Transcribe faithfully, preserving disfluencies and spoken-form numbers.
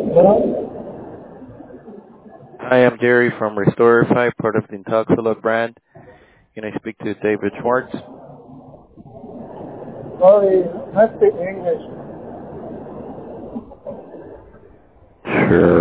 Bueno, Hi, I'm Jerry from Restorify, part of the Intoxilog brand. Can I speak to David Schwartz? sorry, I speak English. Sure.